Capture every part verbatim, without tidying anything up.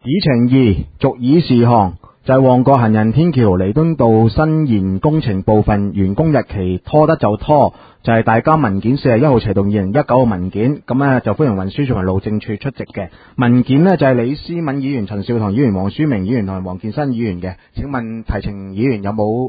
議程二，續議事項就係旺角行人天橋彌敦道伸延工程部分完工日期拖得就拖，就係、是、大家文件四十一號齊動二零一九嘅文件，咁呢就歡迎運輸署同路政處出席嘅文件呢就係、是、李思敏議員、陳少棠議員、黃書明議員同埋黃建新議員嘅。請問提呈議員有冇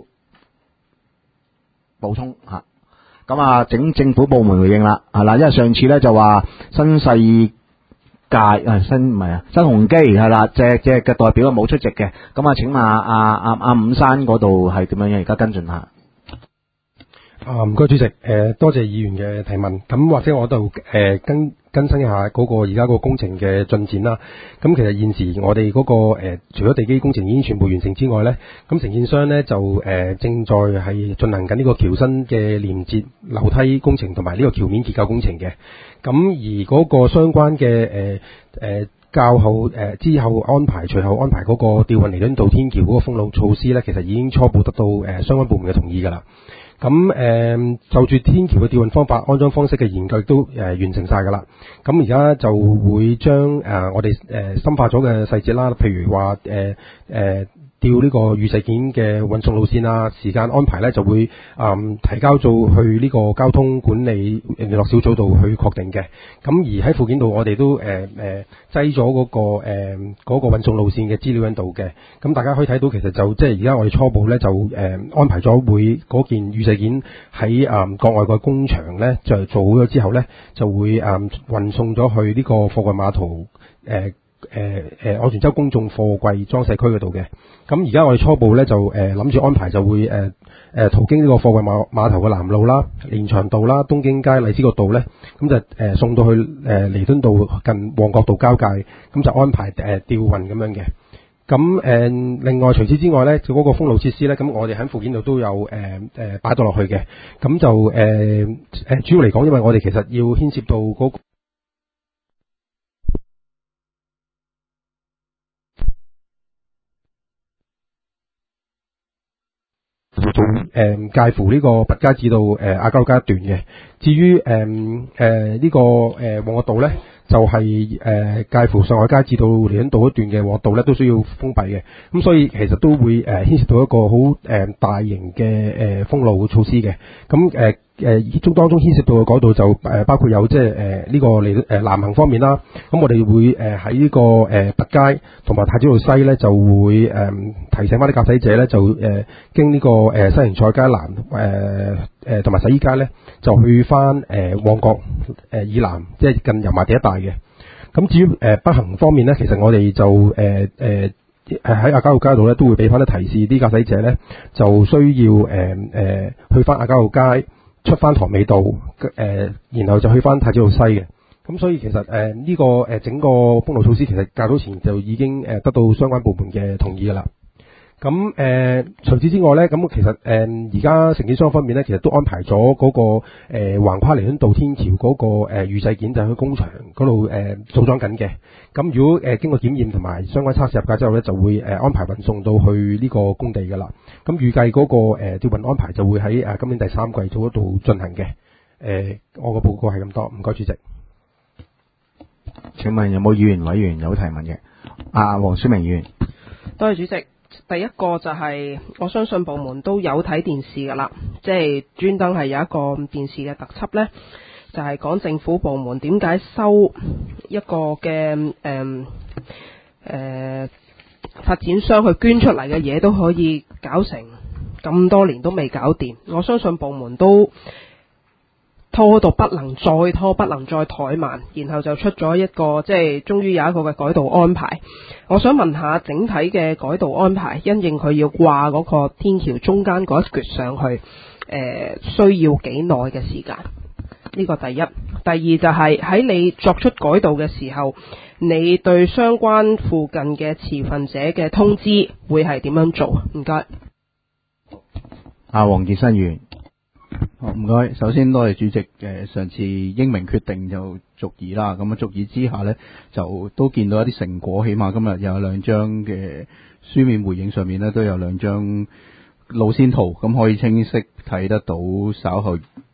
補充吓？咁啊，整政府部門回應啦，係啦，因為上次呢就話新世界啊，新唔係啊，新鴻基係啦，隻隻嘅代表冇出席嘅。咁啊，請問阿阿阿阿伍生嗰度係點樣樣？而家跟進下。 啊，唔該主席，誒、呃，多謝議員嘅提問。咁或者我度誒、呃、更更新一下嗰個而家個工程嘅進展啦。咁其實現時我哋嗰、那個誒、呃，除咗地基工程已經全部完成之外咧，咁承建商咧就誒、呃、正在係進行緊呢個橋身嘅連接樓梯工程同埋呢個橋面結構工程嘅。咁而嗰個相關嘅誒誒較後誒、呃、之後安排，隨後安排嗰個吊運彌敦道天橋嗰個封路措施咧，其實已經初步得到誒、呃、相關部門嘅同意㗎啦。咁誒、呃、就住天橋嘅吊運方法、安裝方式嘅研究都誒、呃、完成晒㗎啦。咁而家就會將誒、呃、我哋誒、呃、深化咗嘅細節啦，譬如話誒誒吊呢個預製件嘅運送路線啊，時間安排咧就會誒、呃、提交到去呢個交通管理聯絡小組度去確定嘅。咁而喺附件度，我哋都誒誒擠咗嗰個誒嗰、呃那個運送路線嘅資料喺度嘅。咁大家可以睇到，其實就即係而家我哋初步咧就誒、呃、安排咗會嗰件預製件喺誒、呃、國外個工場咧就做好咗之後咧，就會誒、呃、運送咗去呢個貨櫃碼頭誒誒誒昂船洲公眾貨櫃裝卸區嗰度嘅。咁而家我哋初步咧就誒諗住安排就會誒誒、呃、途經呢個貨櫃碼碼頭嘅南路啦、連翔道啦、東京街、荔枝角道咧，咁就誒、呃、送到去誒彌敦道近旺角道交界，咁就安排誒、呃、吊運咁樣嘅。咁誒、呃、另外除此之外咧，就嗰個封路設施咧，咁我哋喺附件度都有誒誒擺到落去嘅。咁就誒誒、呃、主要嚟講，因為我哋其實要牽涉到嗰、那個做誒介乎呢個拔街至到誒亞皆老街一段嘅。至於誒誒呢個誒旺角道咧，就係、是、誒、呃、介乎上海街至到彌敦道一段嘅旺角道咧，都需要封閉嘅。咁所以其實都會誒牽、呃、涉到一個好誒、呃、大型嘅誒、呃、封路措施嘅。咁誒誒中當中牽涉到嘅嗰度就誒、呃、包括有即係誒呢個嚟誒南行方面啦。咁我哋會誒喺呢個誒拔街同埋太子道西咧，就會誒、呃、提醒翻啲駕駛者咧，就誒、呃、經呢、這個誒、呃、西營菜街南誒誒同埋洗衣街咧，就去翻誒、呃、旺角誒、呃、以南，即係近油麻地一帶嘅。咁至於誒、呃、北行方面咧，其實我哋就誒誒誒喺亞皆老街度咧，都會俾翻啲提示啲駕駛者咧，就需要誒誒、呃、去翻亞皆老街出翻塘尾道誒、呃，然後就去翻太子道西嘅。咁所以其實誒呢、呃這個誒、呃、整個封路措施其實較早前就已經誒得到相關部門嘅同意㗎啦。咁誒、呃、除此之外咧，咁其實誒而家承建商方面咧，其實都安排咗嗰、那個誒、呃、橫跨彌敦道天橋嗰、那個誒、呃、預製件就喺工場嗰度誒組裝緊嘅。咁如果誒、呃、經過檢驗同埋相關測試入格之後咧，就會誒、呃、安排運送到去呢個工地㗎啦。咁預計嗰、那個誒吊運安排就會喺誒、呃、今年第三季度嗰度進行嘅。誒、呃、我個報告係咁多，唔該主席。 請問有冇議員委員有提問嘅？阿黃書明議員。 多謝主席。第一個就係、是、我相信部門都有睇電視㗎啦，即係專登係有一個電視嘅特輯呢，就係、是、講政府部門點解收一個嘅誒誒發展商去捐出嚟嘅嘢都可以搞成咁多年都未搞掂。我相信部門都拖到不能再拖，不能再怠慢，然後就出咗一個即係終於有一個嘅改道安排。我想問下整體嘅改道安排，因應佢要掛嗰個天橋中間嗰一橛上去，誒、呃、需要幾耐嘅時間？呢、這個第一。第二就係、是、喺你作出改道嘅時候，你對相關附近嘅持份者嘅通知會係點樣做？唔該。 阿黃建新議員。 好，唔該。首先多謝主席誒上次英明決定就續議啦，咁啊續議之下呢，就都見到一啲成果，起碼今日有兩張嘅書面回應上面呢，都有兩張路線圖，咁可以清晰睇得到稍後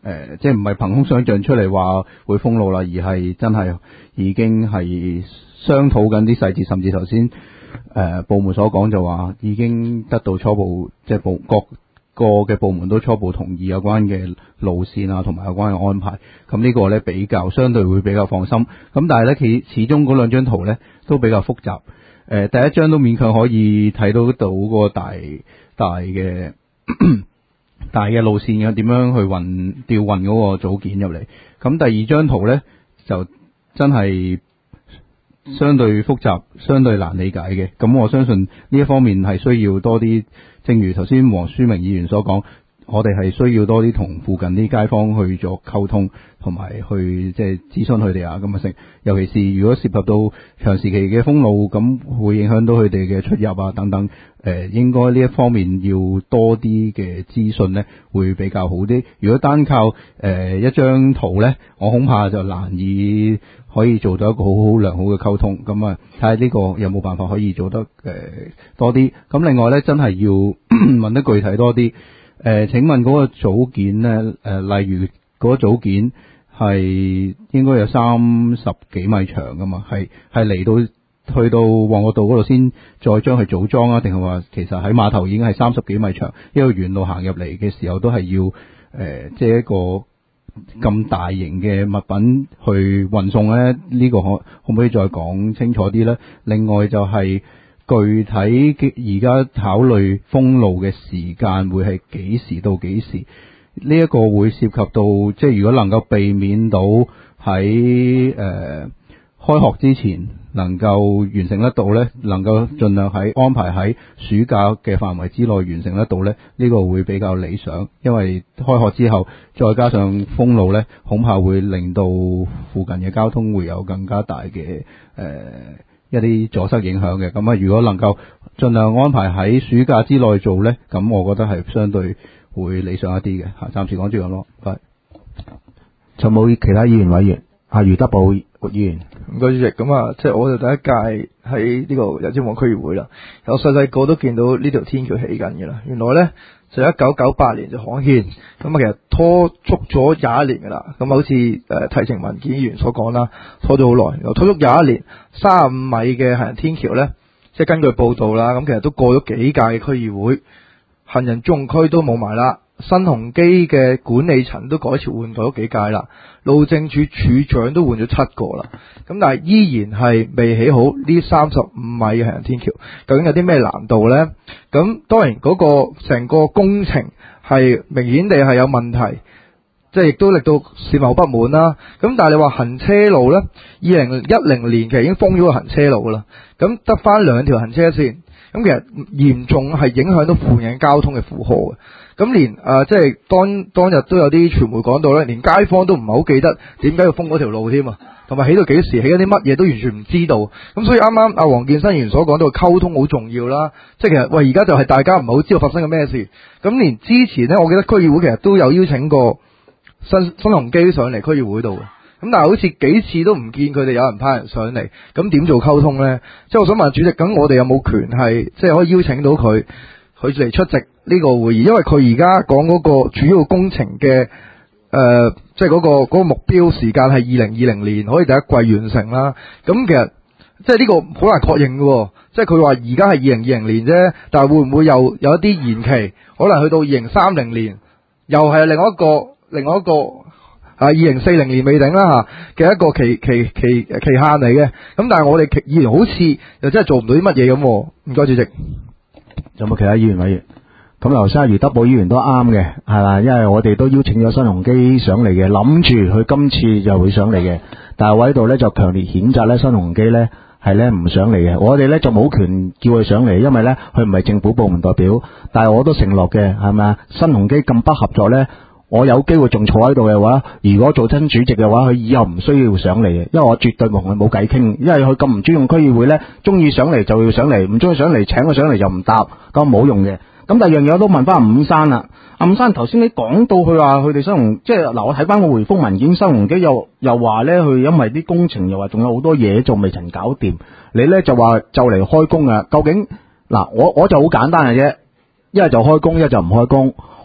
呃、即係唔係憑空想像出嚟話會封路啦，而係真係已經係商討緊啲細節，甚至頭先誒部門所講就話已經得到初步，即係部各個嘅部門都初步同意有關嘅路線啊，同埋有關嘅安排。咁呢個咧比較相對會比較放心。咁但係咧，其始終嗰兩張圖咧都比較複雜。誒、呃、第一張都勉強可以睇到到個大大嘅大嘅路線嘅點樣去運調運嗰個組件入嚟。咁第二張圖咧就真係相對複雜，相對難理解嘅。咁我相信呢一方面係需要多啲，正如頭先黃書明議員所講，我哋係需要多啲同附近啲街坊去做溝通，同埋去即係諮詢佢哋啊咁嘅性。尤其是如果涉及到長時期嘅封路，咁會影響到佢哋嘅出入啊等等。誒、呃，應該呢一方面要多啲嘅資訊呢，會比較好啲。如果單靠誒、呃、一張圖呢，我恐怕就難以可以做到一個好好良好嘅溝通。咁啊，睇下呢個有冇辦法可以做得誒、呃、多啲。咁另外呢，真係要問得具體多啲。誒、呃，請問嗰個組件呢，誒、呃，例如嗰個組件係應該有三十幾米長噶嘛？係係嚟到。去到旺角道嗰度先再將佢組裝啊？定係話其實喺碼頭已經係三十幾米長，因為沿路行入嚟嘅時候都係要誒、呃，即係一個咁大型嘅物品去運送咧。呢、呢個可可唔可以再講清楚啲呢？另外就係具體嘅而家考慮封路嘅時間會係幾時到幾時？呢、呢、一個會涉及到即係如果能夠避免到喺誒、呃、開學之前能夠完成得到呢，能夠盡量喺安排喺暑假嘅範圍之內完成得到呢，呢個會比較理想。因為開學之後再加上封路呢，恐怕會令到附近嘅交通會有更加大嘅誒、呃、一啲阻塞影響嘅。咁啊，如果能夠盡量安排喺暑假之內做呢，咁我覺得係相對會理想一啲嘅。嚇，暫時講住咁咯。係， 仲冇其他議員委員？阿余德寶議員。 唔該主席，咁啊，即係我就第一屆喺呢個油尖旺區議會啦。我細細個都見到呢條天橋起緊嘅啦。原來咧就一九九八年就刊憲，咁啊其實拖足咗廿一年噶啦。咁好似誒提呈文件議員所講啦，拖咗好耐，又拖足廿一年。三十五米嘅行人天橋咧，即係根據報道啦，咁其實都過咗幾屆嘅區議會，行人專用區都冇埋啦。新鴻基嘅管理層都改朝換代咗幾屆啦，路政署署長都換咗七個啦，咁但係依然係未起好呢三十五米嘅行人天橋，究竟有啲咩難度呢？咁當然嗰個成個工程係明顯地係有問題，即係亦都令到市民好不滿啦。咁但係你話行車路呢，二零一零年其實已經封咗個行車路噶啦，咁得翻兩條行車線，咁其實嚴重係影響到附近交通嘅負荷嘅。咁連誒、呃、即係當當日都有啲傳媒講到咧，連街坊都唔係好記得點解要封嗰條路添啊，同埋起到幾時，起緊啲乜嘢都完全唔知道。咁所以啱啱阿黃建新議員所講到溝通好重要啦，即係其實喂而家就係大家唔係好知道發生緊咩事。咁連之前呢，我記得區議會其實都有邀請過新新鴻基上嚟區議會度嘅，咁但係好似幾次都唔見佢哋有人派人上嚟，咁點做溝通呢？即係我想問主席，咁我哋有冇權係即係可以邀請到佢佢嚟出席呢個會議？因為佢而家講嗰個主要工程嘅誒，即係嗰個嗰個目標時間係二零二零年可以第一季完成啦。咁其實即係呢個好難確認嘅，即係佢話而家係二零二零年啫，但係會唔會又有一啲延期，可能去到二零三零年，又係另外一個另外一個啊二零四零年未定啦嚇嘅一個期期期期限嚟嘅。咁但係我哋議員好似又真係做唔到啲乜嘢咁。唔該主席。 有冇其他議員委員？咁劉生余德寶議員都啱嘅，係啦，因為我哋都邀請咗新鴻基上嚟嘅，諗住佢今次就會上嚟嘅，但係我喺度咧就強烈譴責咧新鴻基咧係咧唔上嚟嘅，我哋咧就冇權叫佢上嚟，因為咧佢唔係政府部門代表，但係我都承諾嘅，係咪啊？新鴻基咁不合作咧，我有機會仲坐喺度嘅話，如果做親主席嘅話，佢以後唔需要上嚟嘅，因為我絕對同佢冇偈傾，因為佢咁唔尊重區議會咧，中意上嚟就要上嚟，唔中意上嚟請佢上嚟就唔答，咁冇用嘅。咁第二樣嘢我都問翻阿伍生啦，阿伍生頭先你講到佢話佢哋新鴻，即係嗱我睇翻個回覆文件，新鴻基又又話咧佢因為啲工程又話仲有好多嘢仲未曾搞掂，你咧就話就嚟開工啊？究竟嗱我我就好簡單嘅啫，一係就開工，一係就唔開工。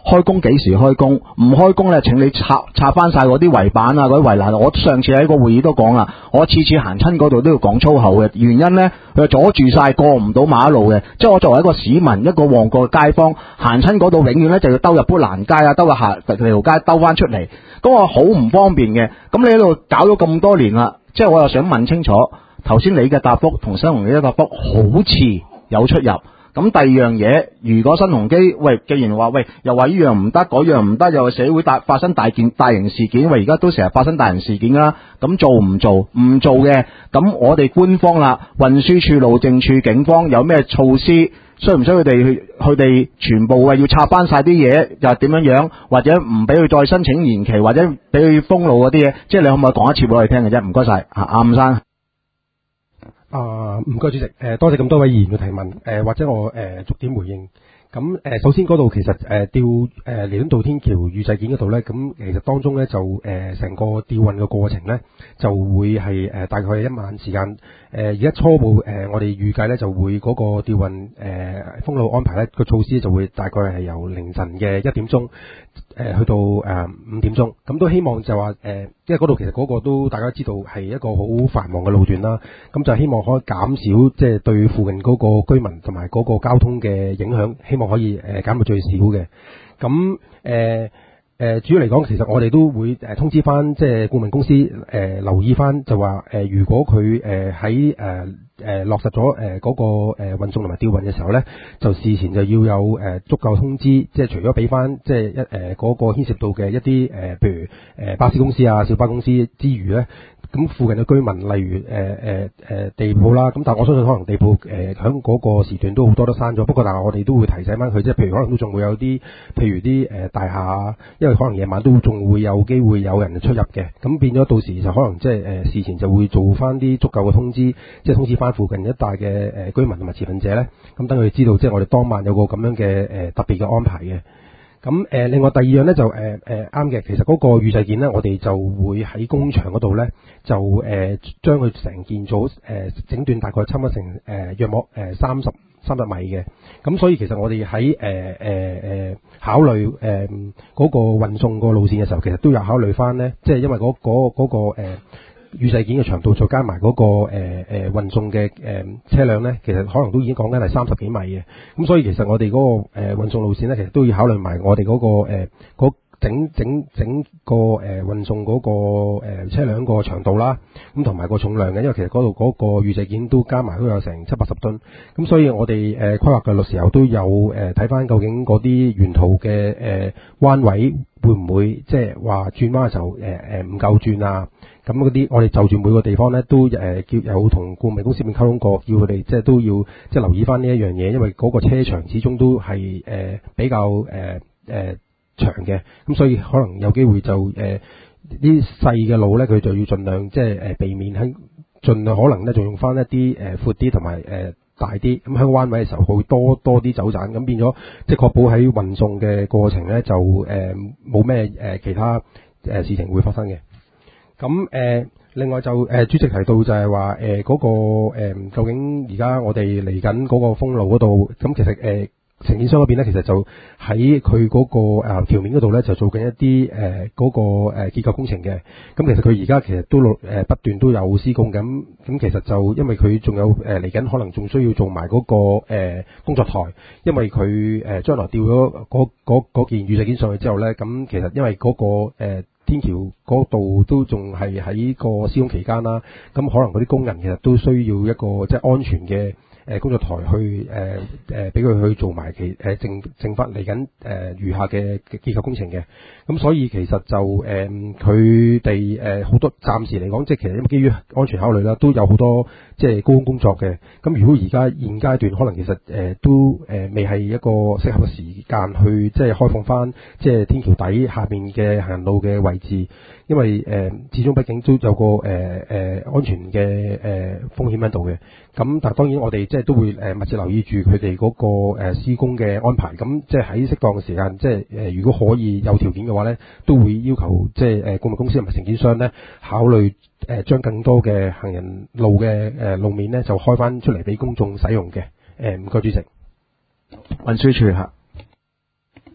開工幾時開工，唔開工咧，請你拆拆翻晒嗰啲圍板啊，嗰啲圍欄。我上次喺個會議都講啦，我次次行親嗰度都要講粗口嘅，原因咧佢阻住晒過唔到馬路嘅。即係我作為一個市民，一個旺角嘅街坊，行親嗰度永遠咧就要兜入砵蘭街啊，兜入下條街兜翻出嚟，咁我好唔方便嘅。咁你喺度搞咗咁多年啦，即係我又想問清楚，頭先你嘅答覆同新鴻基嘅答覆好似有出入。咁第二樣嘢，如果新鴻基喂，既然話喂，又話呢樣唔得，嗰樣唔得，又話社會大發生大件大型事件，因為而家都成日發生大型事件啦。咁做唔做？唔做嘅，咁我哋官方啦，運輸署、路政署、警方有咩措施？需唔需要佢哋去？佢哋全部啊要拆翻晒啲嘢，又係點樣樣？或者唔俾佢再申請延期，或者俾佢封路嗰啲嘢？即係你可唔可以講一次俾我哋聽嘅啫？唔該晒，阿伍生。 啊，唔該主席，誒、呃、多謝咁多位議員嘅提問，誒、呃、或者我誒、呃、逐點回應。咁誒、呃、首先嗰度其實誒吊誒彌敦道天橋預製件嗰度咧，咁其實當中咧就誒成、呃、個吊運嘅過程咧，就會係誒、呃、大概係一晚時間。誒而家初步誒、呃、我哋預計咧就會嗰個吊運誒、呃、封路安排咧個措施就會大概係由凌晨嘅一點鐘誒、呃、去到誒五、呃、點鐘。咁都希望就話誒、呃，因為嗰度其實嗰個都大家知道係一個好繁忙嘅路段啦。咁就希望可以減少即係、就是、對附近嗰個居民同埋嗰個交通嘅影響，希望可以誒減到最少嘅。咁誒誒主要嚟講，其實我哋都會誒通知翻即係顧問公司誒、呃、留意翻，就話誒、呃、如果佢誒喺誒誒落實咗誒嗰個誒運送同埋吊運嘅時候咧，就事前就要有誒、呃、足夠通知，即係除咗俾翻即係一誒嗰個牽涉到嘅一啲誒、呃、譬如誒、呃、巴士公司啊、小巴公司之餘咧。咁附近嘅居民，例如誒誒誒地鋪啦，咁但係我相信可能地鋪誒喺嗰個時段都好多都閂咗。不過但係我哋都會提醒翻佢，即係譬如可能都仲會有啲，譬如啲誒、呃、大廈啊，因為可能夜晚都仲會有機會有人出入嘅。咁變咗到時就可能即係誒事前就會做翻啲足夠嘅通知，即係通知翻附近一帶嘅誒居民同埋持份者咧。咁等佢哋知道，即係我哋當晚有個咁樣嘅誒、呃、特別嘅安排嘅。咁誒、呃，另外第二樣咧就誒誒啱嘅，其實嗰個預製件咧，我哋就會喺工場嗰度咧，就誒、呃、將佢成件組誒、呃、整段，大概差唔多成誒、呃、約莫誒三十三十米嘅。咁所以其實我哋喺誒誒誒考慮誒嗰、呃那個運送個路線嘅時候，其實都有考慮翻咧，即係因為嗰、那、嗰個嗰、那個誒。呃預製件嘅長度再加埋嗰、那個誒誒、呃、運送嘅誒、呃、車輛咧，其實可能都已經講緊係三十幾米嘅。咁所以其實我哋嗰、那個誒、呃、運送路線咧，其實都要考慮埋我哋嗰、那個誒嗰、呃、整整整個誒、呃、運送嗰、那個誒、呃、車輛個長度啦，咁同埋個重量嘅，因為其實嗰度嗰個預製件都加埋都有成七八十噸。咁所以我哋誒規劃嘅時候都有誒睇翻究竟嗰啲沿途嘅誒彎位會唔會即係話轉彎嘅時候誒誒唔夠轉啊？咁嗰啲我哋就住每個地方咧都誒、呃、叫有同顧問公司面溝通過，叫佢哋即係都要即係留意翻呢一樣嘢，因為嗰個車長始終都係誒、呃、比較誒誒、呃呃、長嘅，咁所以可能有機會就誒啲細嘅路咧，佢就要盡量即係誒避免喺盡量可能咧，就用翻一啲誒、呃、闊啲同埋誒大啲，咁喺彎位嘅時候會多多啲走盞，咁變咗即係確保喺運送嘅過程咧就誒冇咩誒其他誒、呃、事情會發生嘅。咁誒、呃，另外就誒、呃，主席提到就係話誒嗰個誒、呃，究竟而家我哋嚟緊嗰個封路嗰度，咁其實誒承建商嗰邊咧，其實就喺佢嗰個誒、呃、橋面嗰度咧，就做緊一啲誒嗰個誒、呃、結構工程嘅。咁其實佢而家其實都誒、呃、不斷都有施工咁，咁其實就因為佢仲有誒嚟緊，可能仲需要做埋嗰、那個誒、呃、工作台，因為佢誒將來吊咗嗰件預製件上去之後咧，咁其實因為嗰、那個、呃天橋嗰度都仲係喺個施工期間啦，咁可能嗰啲工人其實都需要一個即係安全嘅誒工作台去誒誒俾佢去做埋其誒正正法嚟緊誒餘下嘅結構工程嘅，咁所以其實就誒佢哋誒好多暫時嚟講，即係其實因為基於安全考慮啦，都有好多即係高空工作嘅。咁如果而家現階段可能其實誒、呃、都誒、呃、未係一個適合嘅時間去即係開放翻即係天橋底下面嘅行人路嘅位置，因為誒、呃、始終畢竟都有個誒誒、呃、安全嘅誒、呃、風險喺度嘅。咁但係當然我哋即係都會誒密切留意住佢哋嗰個誒施工嘅安排。咁即係喺適當嘅時間，即係誒如果可以有條件嘅話咧，都會要求即係誒顧問公司同埋承建商咧考慮誒將更多嘅行人路嘅誒路面咧就開翻出嚟俾公眾使用嘅。誒唔該主席。 運輸署嚇。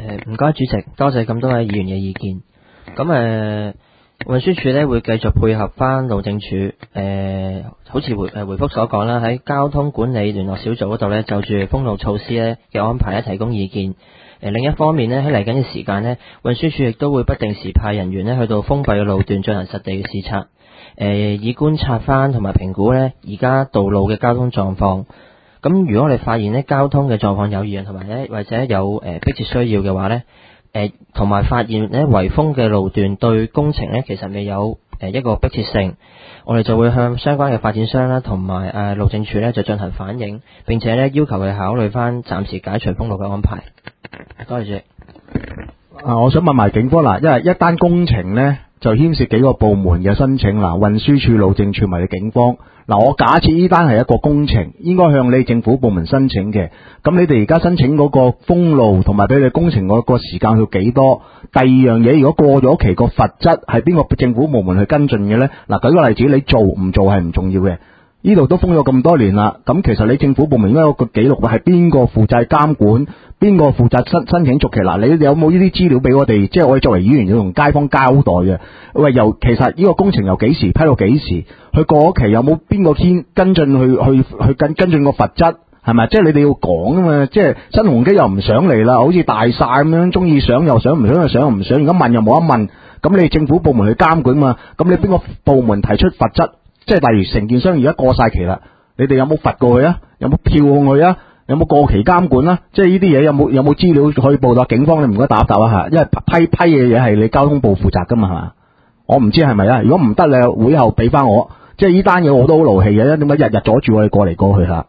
誒唔該主席，多謝咁多位議員嘅意見。咁誒、呃、運輸署咧會繼續配合翻路政署誒、呃，好似回誒回覆所講啦，喺交通管理聯絡小組嗰度咧，就住封路措施咧嘅安排咧提供意見。誒、呃、另一方面咧，喺嚟緊嘅時間咧，運輸署亦都會不定時派人員咧去到封閉嘅路段進行實地嘅視察，誒、呃、以觀察翻同埋評估咧而家道路嘅交通狀況。咁如果我哋發現咧交通嘅狀況有異樣，同埋咧或者有誒迫切需要嘅話咧，誒同埋發現咧圍封嘅路段對工程咧其實未有誒一個迫切性，我哋就會向相關嘅發展商啦同埋誒路政署咧就進行反映，並且咧要求佢考慮翻暫時解除封路嘅安排。多謝主席。 啊，我想問埋警方啦，因為一單工程呢，就牽涉幾個部門嘅申請啦，運輸署、路政署同埋警方。嗱，我假設呢單係一個工程，應該向你政府部門申請嘅。咁你哋而家申請嗰個封路同埋俾你工程嗰個時間要幾多？第二樣嘢，如果過咗期個罰則係邊個政府部門去跟進嘅呢？嗱，舉個例子，你做唔做係唔重要嘅。呢度都封咗咁多年啦，咁其實你政府部門應該有個記錄，係邊個負責監管，邊個負責申申請續期。嗱，你有冇呢啲資料俾我哋？即係我哋作為議員要同街坊交代嘅。喂，由其實呢個工程由幾時批到幾時？佢過咗期有冇邊個先跟進去去去跟跟進個罰則？係咪？即係你哋要講啊嘛！即係新鴻基又唔想嚟啦，好似大晒咁樣，中意上又上，唔想又上又唔想，而家問又冇得問。咁你政府部門去監管嘛？咁你邊個部門提出罰則？即係例如承建商而家過晒期啦，你哋有冇罰過佢啊？有冇票控佢啊？有冇過期監管啊？即係呢啲嘢有冇有冇資料可以報到？警方你唔該答一答一下，因為批批嘅嘢係你交通部負責噶嘛，係嘛？我唔知係咪啊？如果唔得，你會後俾翻我。即係呢單嘢我都好勞氣嘅，因為點解日日阻住我哋過嚟過去啦？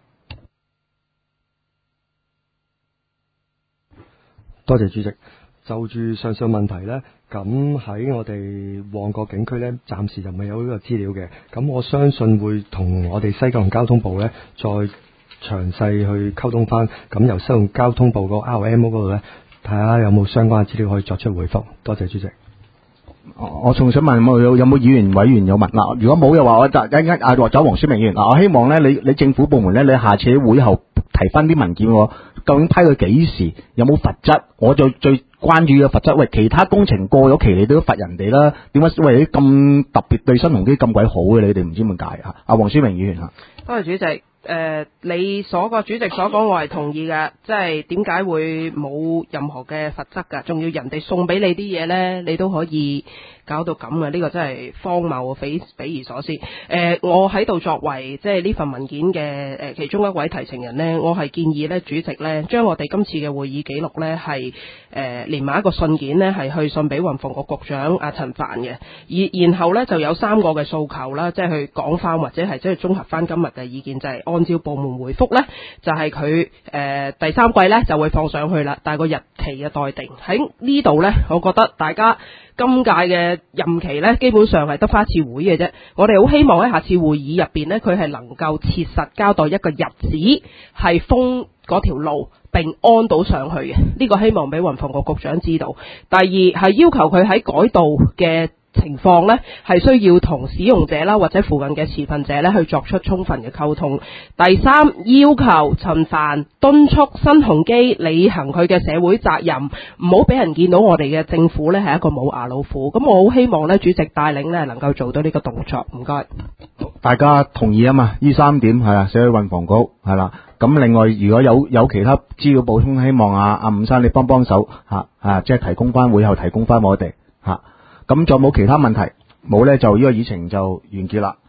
多謝主席。就住上述問題呢，咁喺我哋旺角警區呢，暫時就未有呢個資料嘅。咁我相信會同我哋西九龍交通部呢，再詳細去溝通翻。咁由西九龍交通部個 R M O 嗰度呢，睇下有冇相關嘅資料可以作出回覆。多謝主席。 我仲想問有冇有冇議員委員有問嗱？如果冇嘅話，我就一陣啊或者黃書明議員嗱，我希望咧你你政府部門咧，你下次喺會後提翻啲文件喎，究竟批佢幾時，有冇罰則？我最最關注嘅罰則，喂，其他工程過咗期你都要罰人哋啦，點解喂咁特別對新鴻基咁鬼好嘅？你哋唔知點解啊？阿黃書明議員啊， 多謝主席。誒、呃，你所個主席所講，我係同意嘅，即係點解會冇任何嘅罰則㗎？仲要人哋送俾你啲嘢呢，你都可以搞到咁嘅，呢、這個真係荒謬，匪匪夷所思。誒、呃，我喺度作為即係呢份文件嘅誒、呃、其中一位提呈人呢，我係建議呢主席呢將我哋今次嘅會議記錄呢係誒連埋一個信件呢係去信俾運房局局長阿陳帆嘅，而然後呢就有三個嘅訴求啦，即係去講翻或者係即係綜合翻今日嘅意見，就係、是。按照部門回覆呢，就係佢誒第三季呢就會放上去啦，但係個日期嘅待定喺呢度呢，我覺得大家今屆嘅任期呢，基本上係得翻一次會嘅啫。我哋好希望喺下次會議入邊呢，佢係能夠切實交代一個日子係封嗰條路並安到上去嘅，呢、這個希望俾運房局局長知道。第二係要求佢喺改道嘅情況呢，係需要同使用者啦或者附近嘅持份者呢去作出充分嘅溝通。第三，要求陳帆敦促新鴻基履行佢嘅社會責任，唔好俾人見到我哋嘅政府呢係一個冇牙老虎。咁我好希望呢主席帶領呢能夠做到呢個動作。唔該， 大家同意啊嘛？呢三點係啊，寫去運房局係啦。咁另外如果有有其他資料補充，希望阿阿伍生你幫幫手吓啊，即係提供翻會後提供翻我哋吓。咁仲有冇其他問題？冇呢，就呢個議程就完結啦。